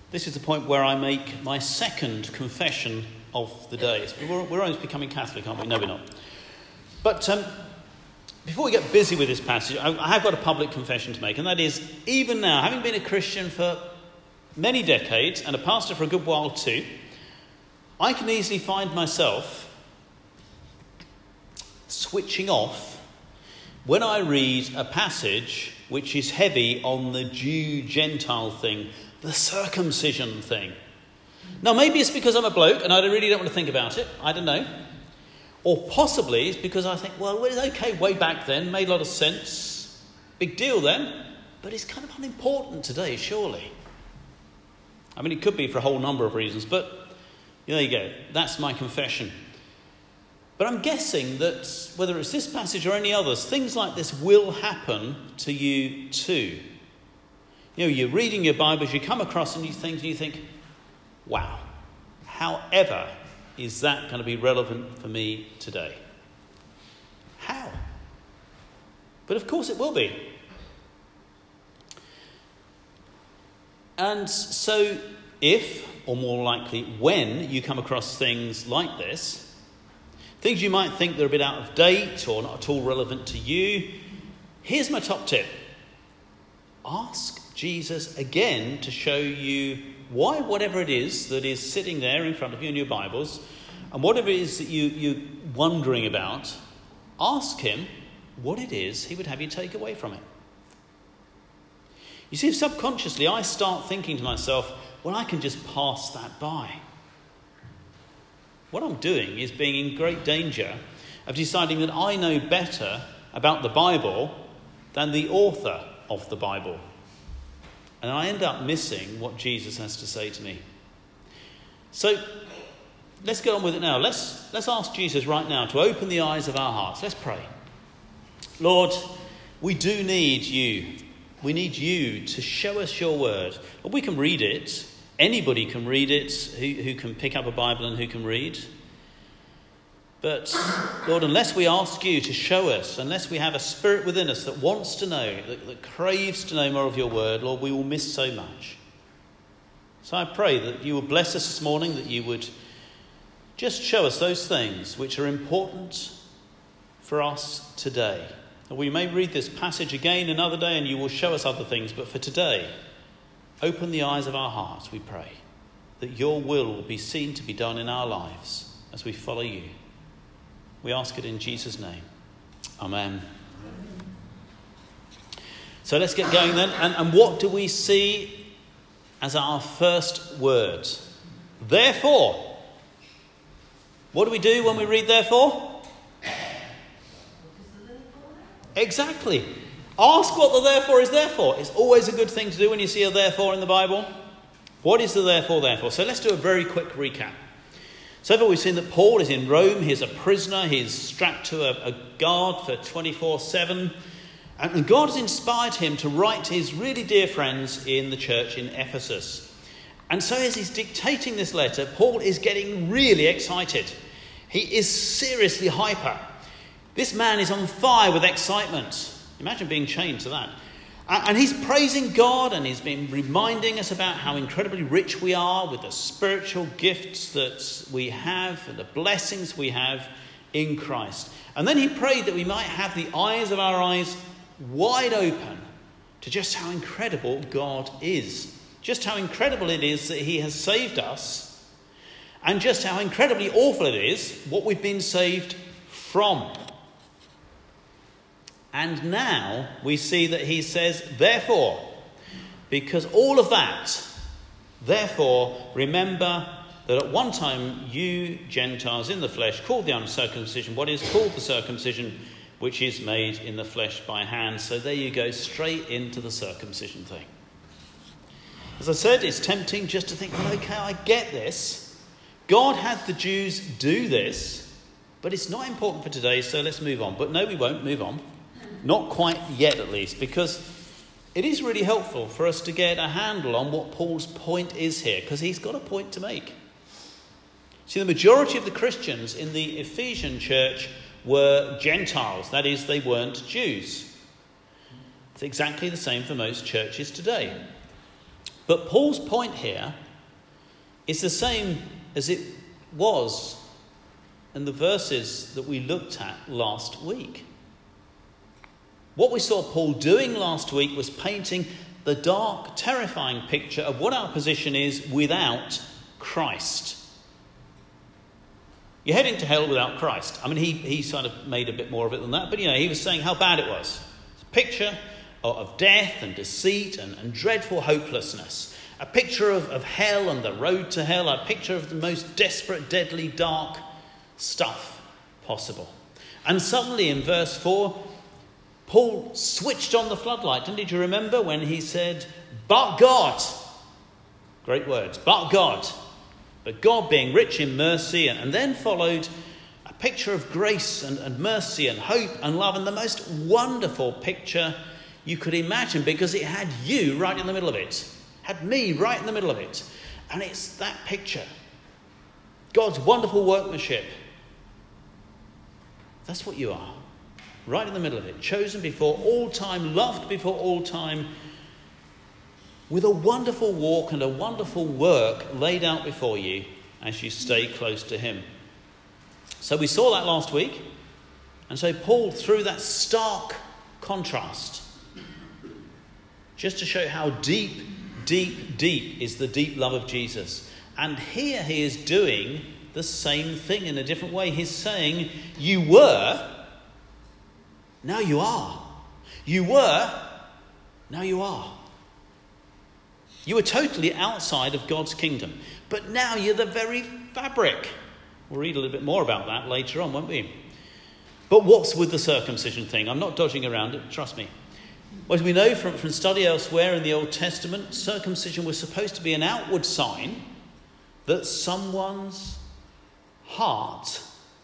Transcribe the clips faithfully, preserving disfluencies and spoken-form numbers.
This is the point where I make my second confession of the day. We're, we're always becoming Catholic, aren't we? No, we're not. But um, before we get busy with this passage, I, I have got a public confession to make, and that is, even now, having been a Christian for many decades and a pastor for a good while too, I can easily find myself switching off when I read a passage which is heavy on the Jew-Gentile thing, the circumcision thing. Now, maybe it's because I'm a bloke and I really don't want to think about it. I don't know. Or possibly it's because I think, well, it was okay way back then, made a lot of sense. Big deal then. But it's kind of unimportant today, surely. I mean, it could be for a whole number of reasons, but there you go. That's my confession. But I'm guessing that whether it's this passage or any others, things like this will happen to you too. You know, you're reading your Bibles, you come across and you think, and you think, wow, however is that going to be relevant for me today? How? But of course it will be. And so if, or more likely when, you come across things like this, things you might think they're a bit out of date or not at all relevant to you, here's my top tip. Ask Jesus again to show you why whatever it is that is sitting there in front of you in your Bibles, and whatever it is that you, you're wondering about, ask him what it is he would have you take away from it. You see, if subconsciously I start thinking to myself, well, I can just pass that by, what I'm doing is being in great danger of deciding that I know better about the Bible than the author of the Bible. And I end up missing what Jesus has to say to me. So let's get on with it now. Let's, let's ask Jesus right now to open the eyes of our hearts. Let's pray. Lord, we do need you. We need you to show us your word. We can read it. Anybody can read it who, who can pick up a Bible and who can read. But, Lord, unless we ask you to show us, unless we have a spirit within us that wants to know, that, that craves to know more of your word, Lord, we will miss so much. So I pray that you will bless us this morning, that you would just show us those things which are important for us today. And we may read this passage again another day and you will show us other things, but for today, open the eyes of our hearts, we pray, that your will will be seen to be done in our lives as we follow you. We ask it in Jesus' name. Amen. So let's get going then. And, and what do we see as our first word? Therefore. What do we do when we read therefore? Exactly. Ask what the therefore is there for. It's always a good thing to do when you see a therefore in the Bible. What is the therefore therefore? So let's do a very quick recap. So far we've seen that Paul is in Rome. He's a prisoner. He's strapped to a, a guard for twenty-four seven. And God has inspired him to write to his really dear friends in the church in Ephesus. And so as he's dictating this letter, Paul is getting really excited. He is seriously hyper. This man is on fire with excitement. Imagine being chained to that. And he's praising God, and he's been reminding us about how incredibly rich we are with the spiritual gifts that we have and the blessings we have in Christ. And then he prayed that we might have the eyes of our eyes wide open to just how incredible God is. Just how incredible it is that he has saved us, and just how incredibly awful it is what we've been saved from. And now we see that he says, therefore, because all of that, therefore, remember that at one time you Gentiles in the flesh called the uncircumcision what is called the circumcision, which is made in the flesh by hands. So there you go, straight into the circumcision thing. As I said, it's tempting just to think, well, okay, I get this. God had the Jews do this, but it's not important for today, so let's move on. But no, we won't move on. Not quite yet, at least, because it is really helpful for us to get a handle on what Paul's point is here, because he's got a point to make. See, the majority of the Christians in the Ephesian church were Gentiles. That is, they weren't Jews. It's exactly the same for most churches today. But Paul's point here is the same as it was in the verses that we looked at last week. What we saw Paul doing last week was painting the dark, terrifying picture of what our position is without Christ. You're heading to hell without Christ. I mean, he, he sort of made a bit more of it than that, but, you know, he was saying how bad it was. It's a picture of, of death and deceit and, and dreadful hopelessness. A picture of, of hell and the road to hell. A picture of the most desperate, deadly, dark stuff possible. And suddenly in verse four, Paul switched on the floodlight. Didn't he? Do you remember when he said, but God? Great words. But God. But God being rich in mercy, and then followed a picture of grace and, and mercy and hope and love, and the most wonderful picture you could imagine, because it had you right in the middle of it. Had me right in the middle of it. And it's that picture. God's wonderful workmanship. That's what you are. Right in the middle of it. Chosen before all time, loved before all time, with a wonderful walk and a wonderful work laid out before you as you stay close to him. So we saw that last week. And so Paul, through that stark contrast, just to show how deep, deep, deep is the deep love of Jesus. And here he is doing the same thing in a different way. He's saying, you were, now you are. You were, now you are. You were totally outside of God's kingdom. But now you're the very fabric. We'll read a little bit more about that later on, won't we? But what's with the circumcision thing? I'm not dodging around it, trust me. Well, as we know from, from study elsewhere in the Old Testament, circumcision was supposed to be an outward sign that someone's heart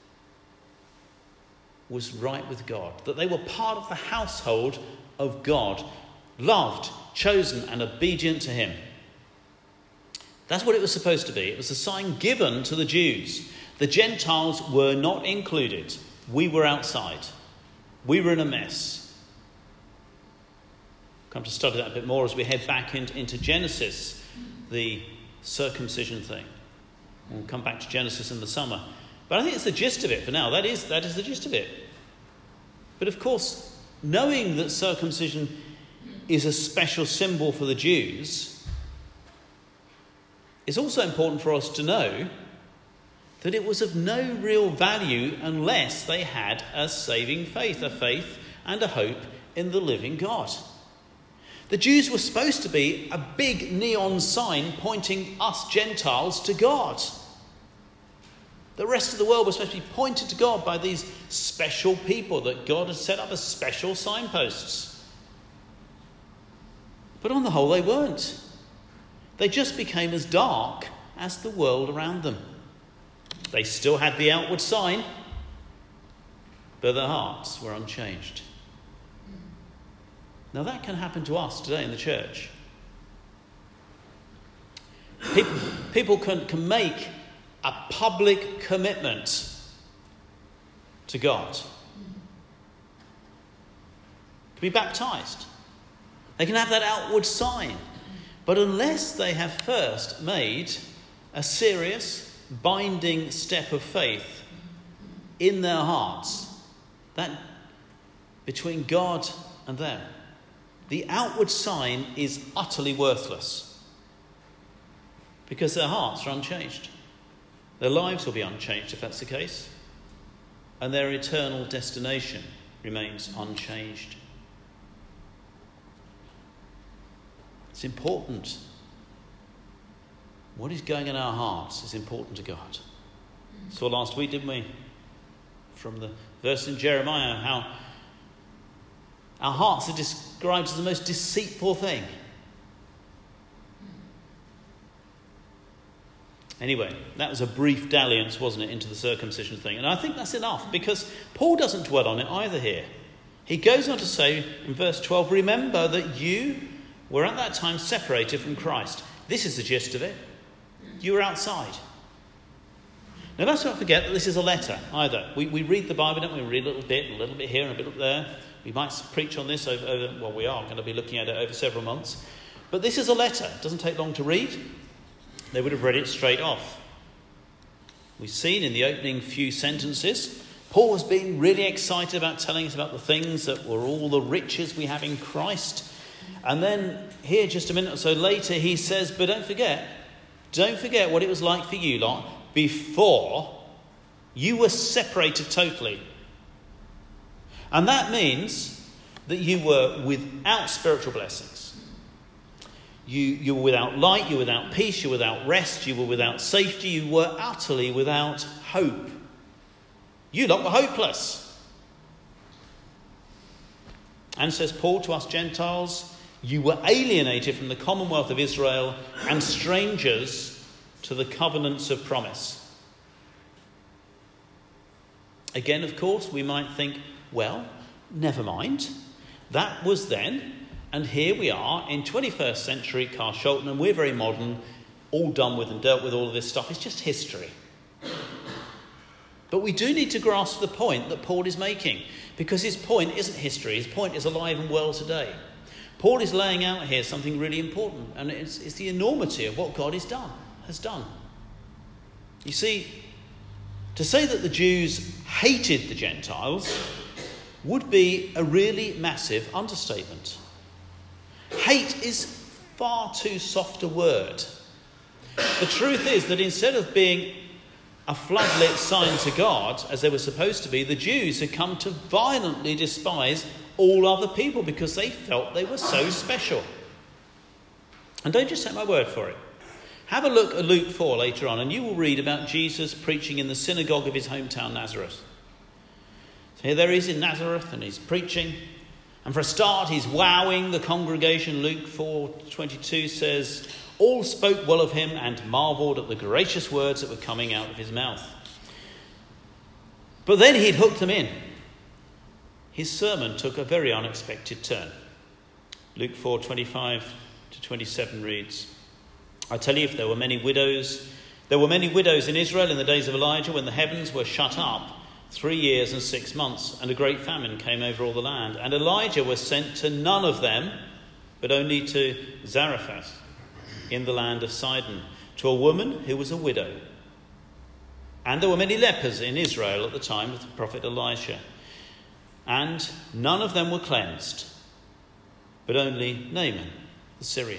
was right with God, that they were part of the household of God, loved, chosen and obedient to him. That's what it was supposed to be. It was a sign given to the Jews. The Gentiles were not included. We were outside. We were in a mess. Come to study that a bit more as we head back in, into Genesis, the circumcision thing. We'll come back to Genesis in the summer. But I think it's the gist of it for now. That is, that is the gist of it. But of course, knowing that circumcision is a special symbol for the Jews, it's also important for us to know that it was of no real value unless they had a saving faith, a faith and a hope in the living God. The Jews were supposed to be a big neon sign pointing us Gentiles to God. The rest of the world was supposed to be pointed to God by these special people that God had set up as special signposts. But on the whole, they weren't. They just became as dark as the world around them. They still had the outward sign, but their hearts were unchanged. Now that can happen to us today in the church. People, people can, can make a public commitment to God. Can be baptized. They can have that outward sign. But unless they have first made a serious, binding step of faith in their hearts, that between God and them, the outward sign is utterly worthless because their hearts are unchanged. Their lives will be unchanged if that's the case, and their eternal destination remains unchanged. It's important. What is going in our hearts is important to God. Saw last week, didn't we? From the verse in Jeremiah, how our hearts are described as the most deceitful thing. Anyway, that was a brief dalliance, wasn't it, into the circumcision thing. And I think that's enough, because Paul doesn't dwell on it either here. He goes on to say in verse twelve, remember that you were at that time separated from Christ. This is the gist of it. You were outside. Now let's not forget that this is a letter either. We, we read the Bible, don't we? We read a little bit, a little bit here and a bit there. We might preach on this over, over, well, we are going to be looking at it over several months. But this is a letter. It doesn't take long to read. They would have read it straight off. We've seen in the opening few sentences, Paul has been really excited about telling us about the things that were all the riches we have in Christ. And then here, just a minute or so later, he says, but don't forget, don't forget what it was like for you lot before you were separated totally. And that means that you were without spiritual blessings. You, you were without light, you were without peace, you were without rest, you were without safety, you were utterly without hope. You lot were hopeless. And says Paul to us Gentiles, you were alienated from the commonwealth of Israel and strangers to the covenants of promise. Again, of course, we might think, well, never mind. That was then. And here we are in twenty-first century Carshalton, and we're very modern, all done with and dealt with all of this stuff. It's just history. But we do need to grasp the point that Paul is making, because his point isn't history. His point is alive and well today. Paul is laying out here something really important, and it's, it's the enormity of what God has done, has done. You see, to say that the Jews hated the Gentiles would be a really massive understatement. Hate is far too soft a word. The truth is that instead of being a floodlit sign to God, as they were supposed to be, the Jews had come to violently despise all other people because they felt they were so special. And don't just take my word for it. Have a look at Luke four later on, and you will read about Jesus preaching in the synagogue of his hometown, Nazareth. So here there he is in Nazareth, and he's preaching. And for a start, he's wowing the congregation. Luke four twenty-two says, all spoke well of him and marvelled at the gracious words that were coming out of his mouth. But then he'd hooked them in. His sermon took a very unexpected turn. Luke four twenty-five to twenty-seven reads, I tell you, if there were many widows, there were many widows in Israel in the days of Elijah when the heavens were shut up three years and six months, and a great famine came over all the land. And Elijah was sent to none of them, but only to Zarephath in the land of Sidon, to a woman who was a widow. And there were many lepers in Israel at the time of the prophet Elisha, and none of them were cleansed, but only Naaman the Syrian.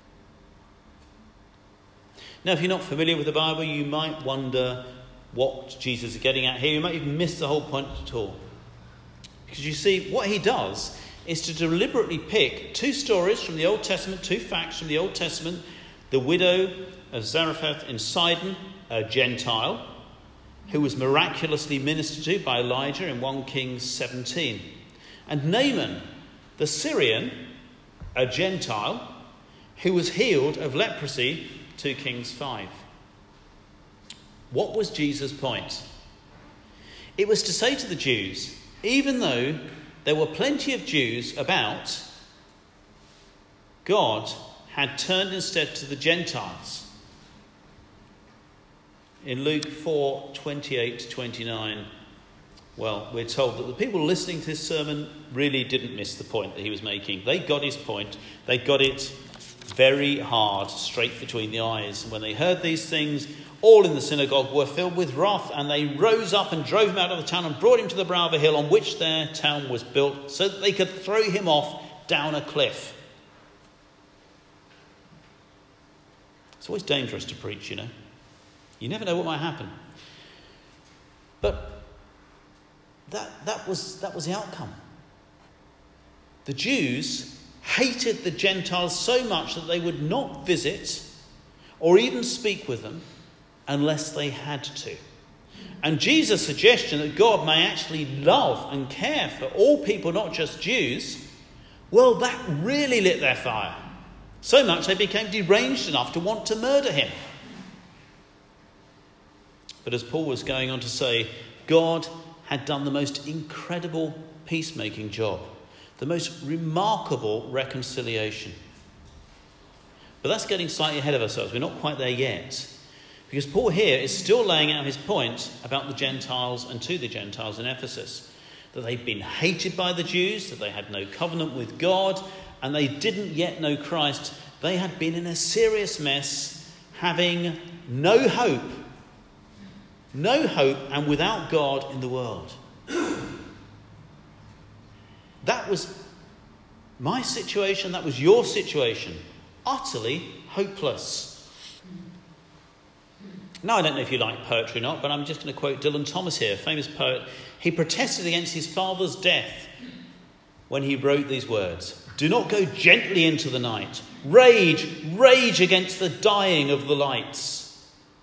Now, if you're not familiar with the Bible, you might wonder what Jesus is getting at here. You might even miss the whole point at all. Because you see, what he does is to deliberately pick two stories from the Old Testament, two facts from the Old Testament. The widow of Zarephath in Sidon, a Gentile, who was miraculously ministered to by Elijah in First Kings seventeen. And Naaman, the Syrian, a Gentile, who was healed of leprosy, Second Kings five. What was Jesus' point? It was to say to the Jews, even though there were plenty of Jews about, God had turned instead to the Gentiles. In Luke four twenty-eight to twenty-nine, well, we're told that the people listening to this sermon really didn't miss the point that he was making. They got his point. They got it very hard, straight between the eyes. And when they heard these things, all in the synagogue were filled with wrath, and they rose up and drove him out of the town and brought him to the brow of a hill on which their town was built, so that they could throw him off down a cliff. It's always dangerous to preach, you know. You never know what might happen. But that, that was, that was the outcome. The Jews hated the Gentiles so much that they would not visit or even speak with them unless they had to. And Jesus' suggestion that God may actually love and care for all people, not just Jews, well, that really lit their fire. So much they became deranged enough to want to murder him. But as Paul was going on to say, God had done the most incredible peacemaking job, the most remarkable reconciliation. But that's getting slightly ahead of ourselves. We're not quite there yet. Because Paul here is still laying out his point about the Gentiles and to the Gentiles in Ephesus. That they'd been hated by the Jews, that they had no covenant with God, and they didn't yet know Christ They had been in a serious mess, having no hope. No hope and without God in the world. That was my situation, that was your situation. Utterly hopeless. Now, I don't know if you like poetry or not, but I'm just going to quote Dylan Thomas here, a famous poet. He protested against his father's death when he wrote these words. Do not go gently into the night. Rage, rage against the dying of the lights.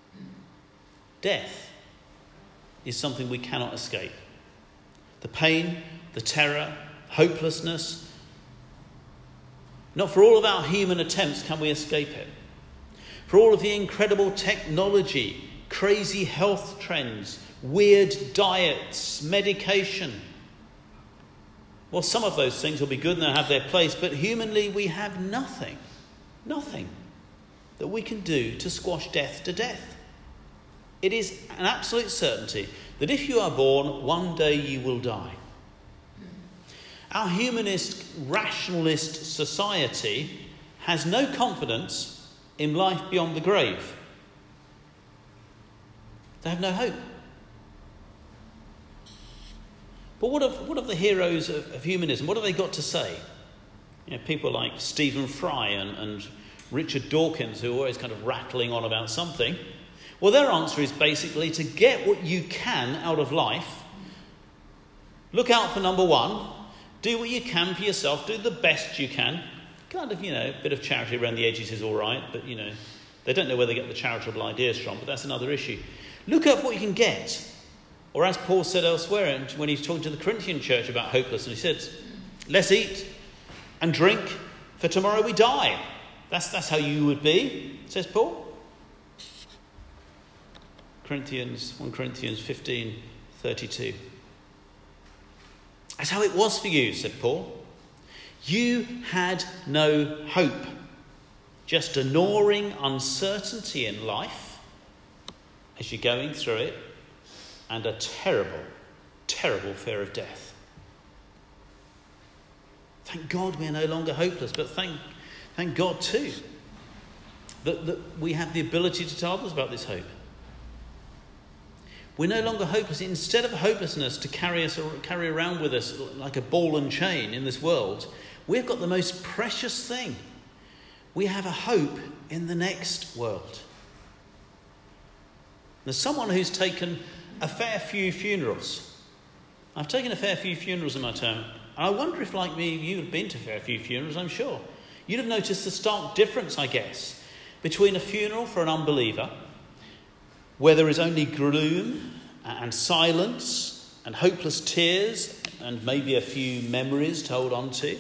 Death is something we cannot escape. The pain, the terror, hopelessness. Not for all of our human attempts can we escape it. For all of the incredible technology, crazy health trends, weird diets, medication. Well, some of those things will be good and they'll have their place, but humanly we have nothing, nothing that we can do to squash death to death. It is an absolute certainty that if you are born, one day you will die. Our humanist, rationalist society has no confidence in life beyond the grave. They have no hope. But what of, what of the heroes of, of humanism? What have they got to say? You know, people like Stephen Fry and, and Richard Dawkins, who are always kind of rattling on about something. Well, their answer is basically to get what you can out of life. Look out for number one. Do what you can for yourself. Do the best you can. Kind of, you know, a bit of charity around the edges is all right, but, you know, they don't know where they get the charitable ideas from, but that's another issue. Look at what you can get. Or as Paul said elsewhere, when he's talking to the Corinthian church about hopelessness, he said, let's eat and drink, for tomorrow we die. That's, that's how you would be, says Paul. Corinthians, First Corinthians fifteen thirty-two. That's how it was for you, said Paul. You had no hope, just a gnawing uncertainty in life as you're going through it, and a terrible, terrible fear of death. Thank God we're no longer hopeless, but thank, thank God too that, that we have the ability to tell others about this hope. We're no longer hopeless. Instead of hopelessness to carry us or carry around with us like a ball and chain in this world, we've got the most precious thing. We have a hope in the next world. There's someone who's taken a fair few funerals. I've taken a fair few funerals in my term. And I wonder if, like me, you have been to a fair few funerals, I'm sure. You'd have noticed the stark difference, I guess, between a funeral for an unbeliever, where there is only gloom and silence and hopeless tears and maybe a few memories to hold on to.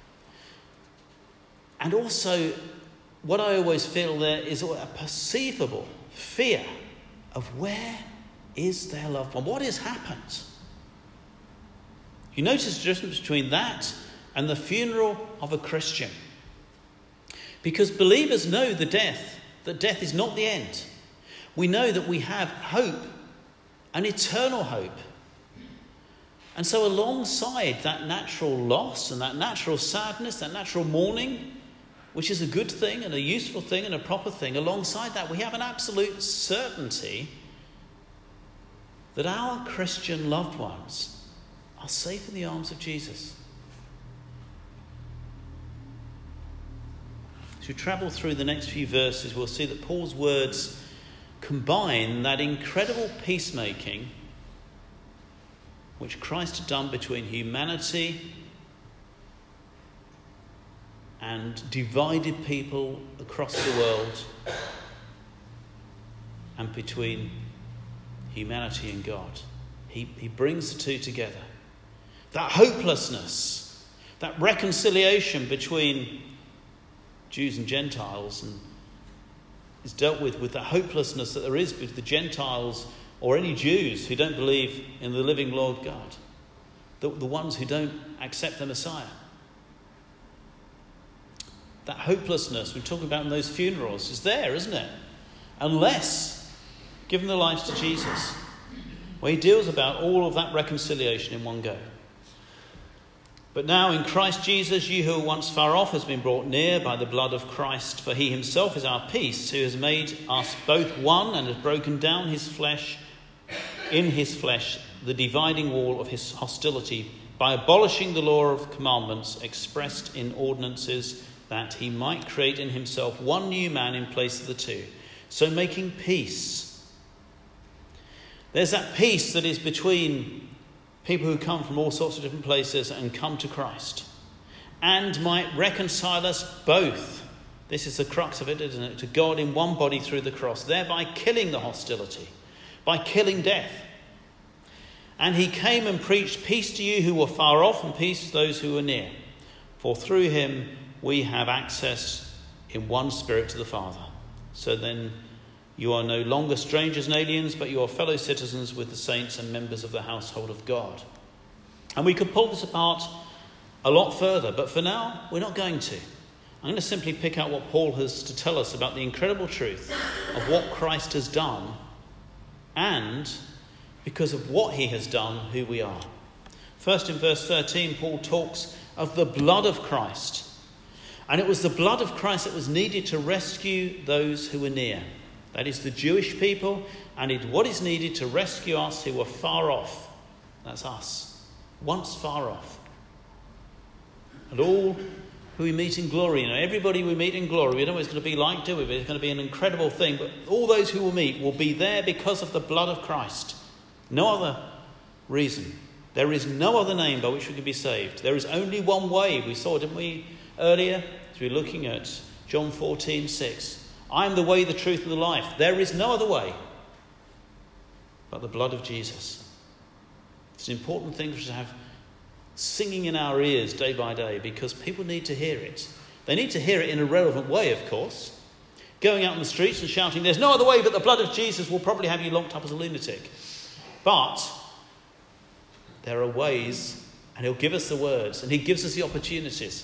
And also, what I always feel there is a perceivable fear of where is their loved one? What has happened? You notice the difference between that and the funeral of a Christian. Because believers know the death, that death is not the end. We know that we have hope, an eternal hope. And so alongside that natural loss and that natural sadness, that natural mourning, which is a good thing and a useful thing and a proper thing, alongside that we have an absolute certainty that our Christian loved ones are safe in the arms of Jesus. As we travel through the next few verses, we'll see that Paul's words combine that incredible peacemaking which Christ had done between humanity and divided people across the world, and between humanity and God. He, he brings the two together. That hopelessness, that reconciliation between Jews and Gentiles, and is dealt with with the hopelessness that there is with the Gentiles or any Jews who don't believe in the living Lord God, the, the ones who don't accept the Messiah. That hopelessness we're talking about in those funerals is there, isn't it? Unless given their lives to Jesus, where he deals about all of that reconciliation in one go. But now in Christ Jesus, you who were once far off has been brought near by the blood of Christ. For he himself is our peace, who has made us both one and has broken down his flesh, in his flesh, the dividing wall of his hostility, by abolishing the law of commandments expressed in ordinances, that he might create in himself one new man in place of the two, so making peace. There's that peace that is between people who come from all sorts of different places and come to Christ, and might reconcile us both. This is the crux of it, isn't it? To God in one body through the cross, thereby killing the hostility, by killing death. And he came and preached peace to you who were far off and peace to those who were near. For through him we have access in one spirit to the Father. So then you are no longer strangers and aliens, but you are fellow citizens with the saints and members of the household of God. And we could pull this apart a lot further, but for now, we're not going to. I'm going to simply pick out what Paul has to tell us about the incredible truth of what Christ has done, and because of what he has done, who we are. First, in verse thirteen, Paul talks of the blood of Christ. And it was the blood of Christ that was needed to rescue those who were near. That is the Jewish people, and it, what is needed to rescue us who were far off. That's us, once far off. And all who we meet in glory, you know, everybody we meet in glory, we don't know what it's going to be like, do we? But it's going to be an incredible thing. But all those who will meet will be there because of the blood of Christ. No other reason. There is no other name by which we can be saved. There is only one way. We saw, didn't we, earlier, as we were looking at John fourteen six. I am the way, the truth, and the life. There is no other way but the blood of Jesus. It's an important thing for us to have singing in our ears day by day, because people need to hear it. They need to hear it in a relevant way, of course. Going out in the streets and shouting, there's no other way but the blood of Jesus, will probably have you locked up as a lunatic. But there are ways, and he'll give us the words, and he gives us the opportunities.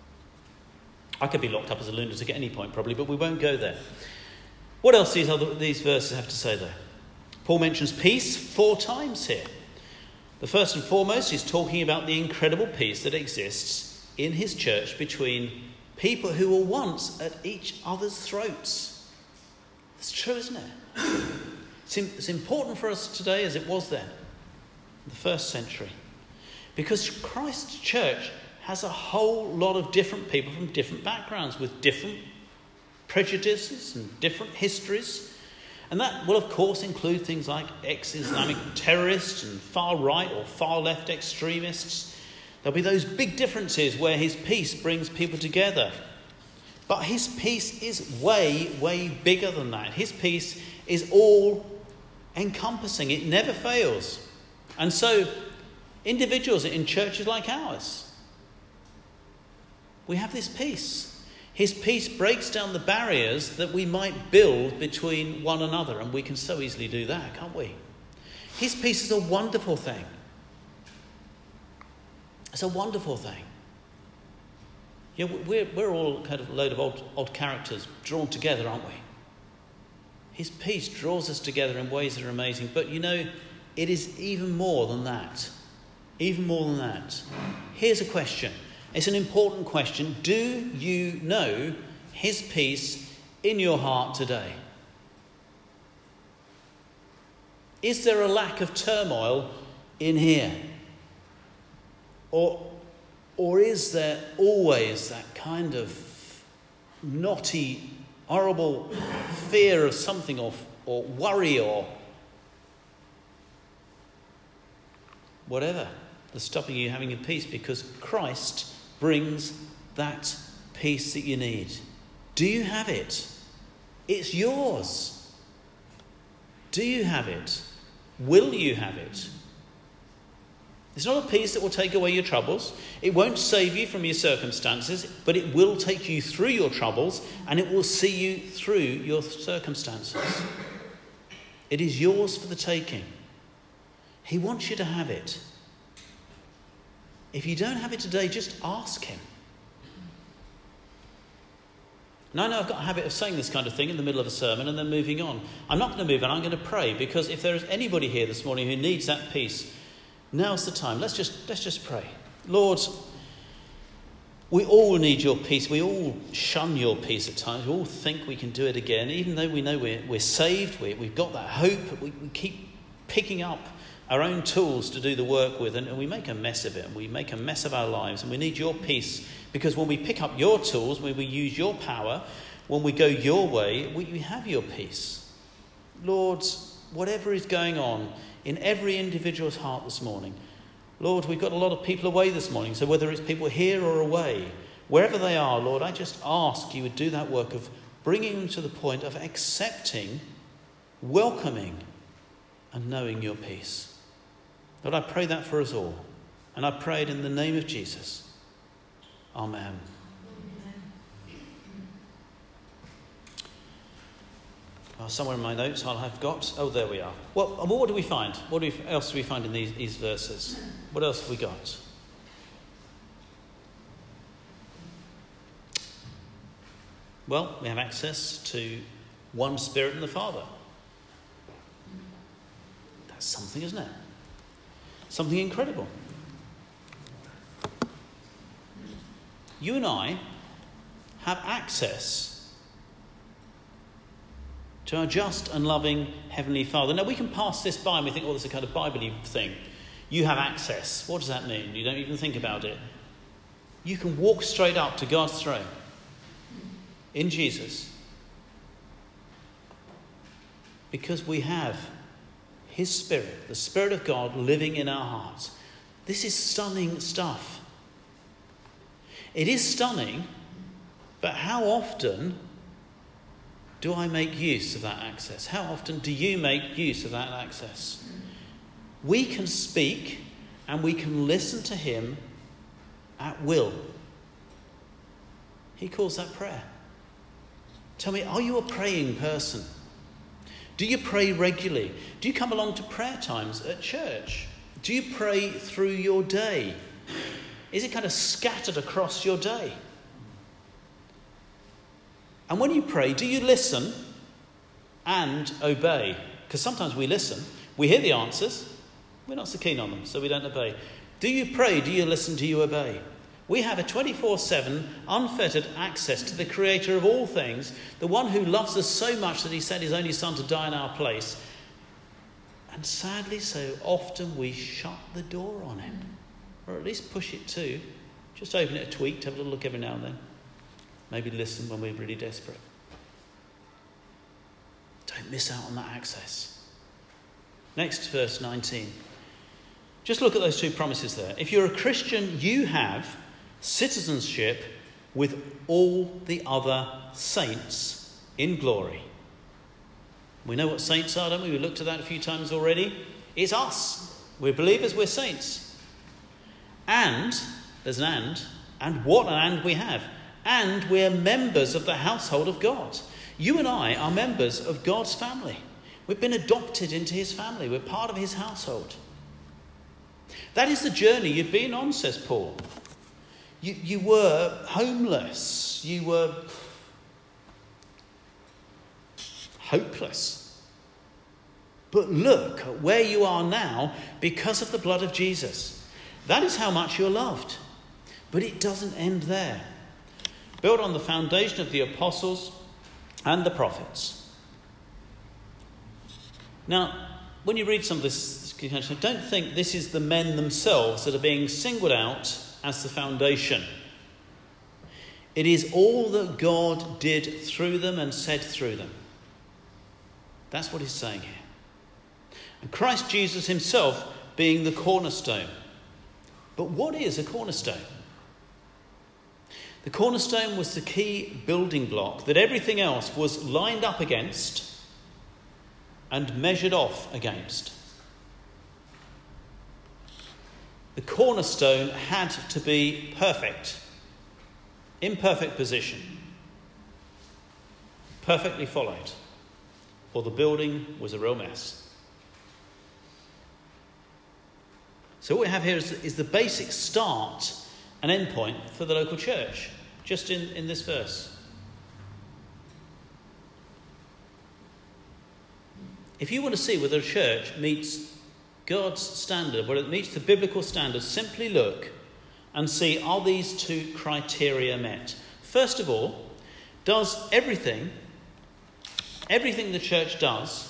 I could be locked up as a lunatic at any point probably, but we won't go there. What else do these, other, these verses have to say though? Paul mentions peace four times here. The first and foremost is talking about the incredible peace that exists in his church between people who were once at each other's throats. It's true, isn't it? It's important for us today as it was then, in the first century. Because Christ's church has a whole lot of different people from different backgrounds with different prejudices and different histories. And that will, of course, include things like ex-Islamic terrorists and far-right or far-left extremists. There'll be those big differences where his peace brings people together. But his peace is way, way bigger than that. His peace is all-encompassing. It never fails. And so, individuals in churches like ours, we have this peace. His peace breaks down the barriers that we might build between one another, and we can so easily do that, can't we? His peace is a wonderful thing. It's a wonderful thing. You know, we're, we're all kind of a load of odd, odd characters drawn together, aren't we? His peace draws us together in ways that are amazing. But you know, it is even more than that. Even more than that. Here's a question. It's an important question. Do you know his peace in your heart today? Is there a lack of turmoil in here? Or, or is there always that kind of knotty, horrible fear of something, or, or worry, or whatever that's stopping you having a peace? Because Christ brings that peace that you need. Do you have it? It's yours. Do you have it? Will you have it? It's not a peace that will take away your troubles. It won't save you from your circumstances, but it will take you through your troubles, and it will see you through your circumstances. It is yours for the taking. He wants you to have it. If you don't have it today, just ask him. And I know I've got a habit of saying this kind of thing in the middle of a sermon and then moving on. I'm not going to move on. I'm going to pray, because if there is anybody here this morning who needs that peace, now's the time. Let's just let's just pray. Lord, We all need your peace. We all shun your peace at times. We all think we can do it again. Even though we know we're, we're saved, we, we've got that hope, we, we keep picking up our own tools to do the work with, and, and we make a mess of it, and we make a mess of our lives, and we need your peace, because when we pick up your tools, when we use your power, when we go your way, we, we have your peace. Lord, whatever is going on in every individual's heart this morning, Lord, we've got a lot of people away this morning, so whether it's people here or away, wherever they are, Lord, I just ask you would do that work of bringing them to the point of accepting, welcoming, and knowing your peace. Lord, I pray that for us all, and I pray it in the name of Jesus. Amen. Well, somewhere in my notes I'll have got. Oh, there we are. Well, well what do we find? What do we, else do we find in these, these verses? What else have we got? Well, we have access to one Spirit and the Father. That's something, isn't it? Something incredible. You and I have access to our just and loving Heavenly Father. Now, we can pass this by and we think, oh, this is a kind of Bible-y thing. You have access. What does that mean? You don't even think about it. You can walk straight up to God's throne in Jesus because we have His Spirit, the Spirit of God living in our hearts. This is stunning stuff. It is stunning, but how often do I make use of that access? How often do you make use of that access? We can speak and we can listen to Him at will. He calls that prayer. Tell me, are you a praying person? Do you pray regularly? Do you come along to prayer times at church? Do you pray through your day? Is it kind of scattered across your day? And when you pray, do you listen and obey? Because sometimes we listen, we hear the answers, we're not so keen on them, so we don't obey. Do you pray? Do you listen? Do you obey? We have a twenty-four seven unfettered access to the Creator of all things, the one who loves us so much that He sent His only Son to die in our place. And sadly, so often we shut the door on it, or at least push it to. Just open it a tweak, to have a little look every now and then. Maybe listen when we're really desperate. Don't miss out on that access. Next, verse nineteen. Just look at those two promises there. If you're a Christian, you have citizenship with all the other saints in glory. We know what saints are, don't we? We looked at that a few times already. It's us. We're believers, we're saints. And, there's an and, and what an and we have. And we're members of the household of God. You and I are members of God's family. We've been adopted into His family. We're part of His household. That is the journey you've been on, says Paul. You, you were homeless. You were hopeless. But look at where you are now because of the blood of Jesus. That is how much you're loved. But it doesn't end there. Built on the foundation of the apostles and the prophets. Now, when you read some of this, don't think this is the men themselves that are being singled out as the foundation. It is all that God did through them and said through them. That's what he's saying here. And Christ Jesus himself being the cornerstone. But what is a cornerstone? The cornerstone was the key building block that everything else was lined up against and measured off against. The cornerstone had to be perfect, in perfect position, perfectly followed, or the building was a real mess. So what we have here is, is the basic start and end point for the local church, just in, in this verse. If you want to see whether a church meets God's standard, whether it meets the biblical standard, simply look and see, are these two criteria met? First of all, does everything, everything the church does,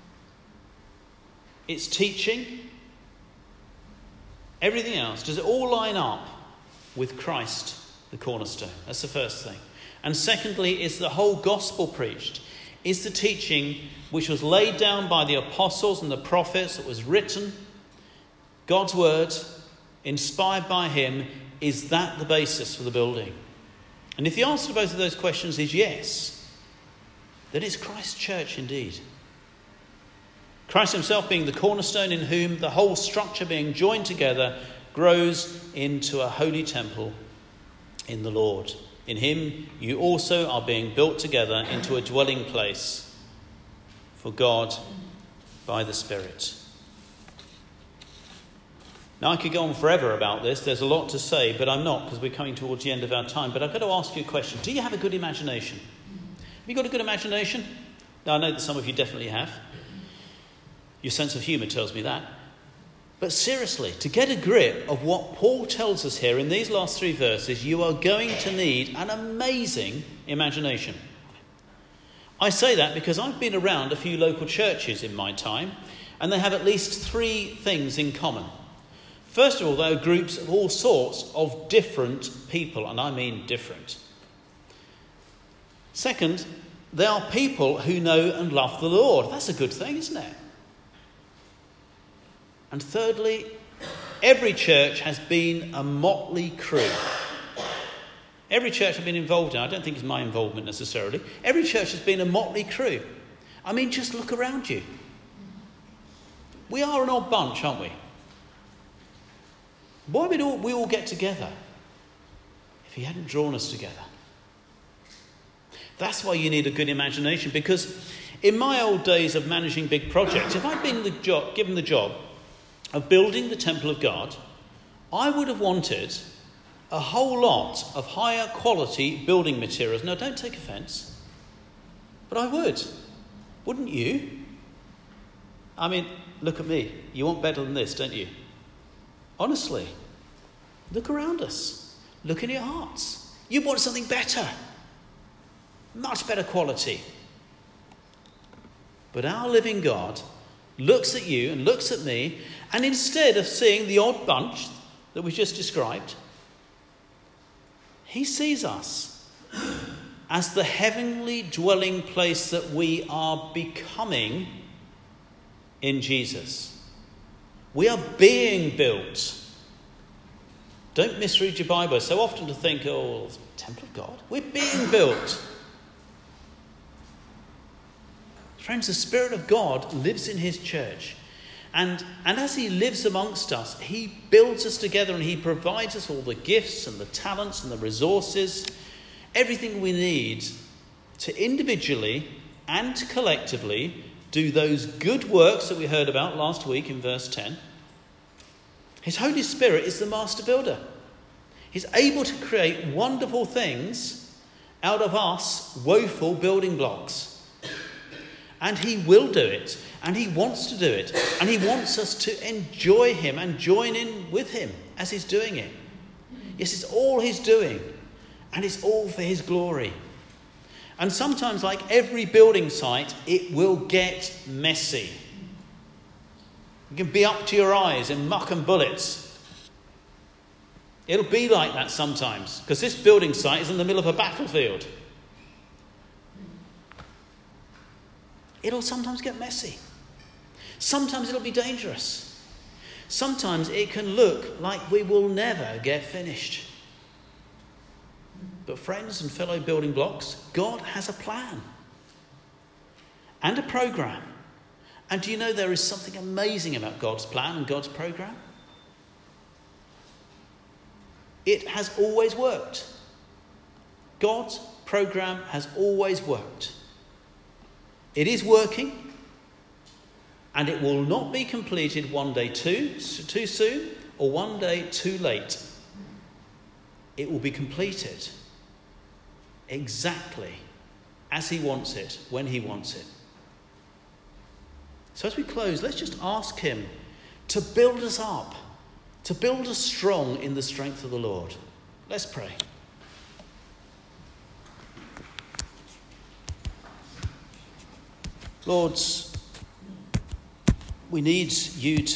its teaching, everything else, does it all line up with Christ, the cornerstone? That's the first thing. And secondly, is the whole gospel preached? Is the teaching which was laid down by the apostles and the prophets, that was written, God's word, inspired by him, is that the basis for the building? And if the answer to both of those questions is yes, then it's Christ's church indeed. Christ himself being the cornerstone, in whom the whole structure being joined together grows into a holy temple in the Lord. In him you also are being built together into a dwelling place for God by the Spirit. Now, I could go on forever about this. There's a lot to say, but I'm not, because we're coming towards the end of our time. But I've got to ask you a question. Do you have a good imagination? Have you got a good imagination? Now, I know that some of you definitely have. Your sense of humour tells me that. But seriously, to get a grip of what Paul tells us here in these last three verses, you are going to need an amazing imagination. I say that because I've been around a few local churches in my time, and they have at least three things in common. First of all, they are groups of all sorts of different people, and I mean different. Second, they are people who know and love the Lord. That's a good thing, isn't it? And thirdly, every church has been a motley crew. Every church I've been involved in, I don't think it's my involvement necessarily, every church has been a motley crew. I mean, just look around you. We are an odd bunch, aren't we? Why would all, we all get together if he hadn't drawn us together? That's why you need a good imagination, because in my old days of managing big projects, if I'd been the job, given the job of building the temple of God, I would have wanted a whole lot of higher quality building materials. Now, don't take offence, but I would. Wouldn't you? I mean, look at me. You want better than this, don't you? Honestly, look around us. Look in your hearts. You want something better. Much better quality. But our living God looks at you and looks at me, and instead of seeing the odd bunch that we just described, he sees us as the heavenly dwelling place that we are becoming in Jesus. We are being built. Don't misread your Bible so often to think, oh, it's the temple of God. We're being built. Friends, the Spirit of God lives in his church. And, and as he lives amongst us, he builds us together, and he provides us all the gifts and the talents and the resources, everything we need to individually and collectively do those good works that we heard about last week in verse ten. His Holy Spirit is the master builder. He's able to create wonderful things out of us woeful building blocks. And he will do it. And he wants to do it. And he wants us to enjoy him and join in with him as he's doing it. Yes, it's all he's doing. And it's all for his glory. And sometimes, like every building site, it will get messy. You can be up to your eyes in muck and bullets. It'll be like that sometimes, because this building site is in the middle of a battlefield. It'll sometimes get messy. Sometimes it'll be dangerous. Sometimes it can look like we will never get finished. But friends and fellow building blocks, God has a plan and a program. And do you know there is something amazing about God's plan and God's program? It has always worked. God's program has always worked. It is working, and it will not be completed one day too, too soon or one day too late. It will be completed exactly as he wants it, when he wants it. So as we close, let's just ask him to build us up to build us strong in the strength of the Lord. Let's pray. Lord, we need you to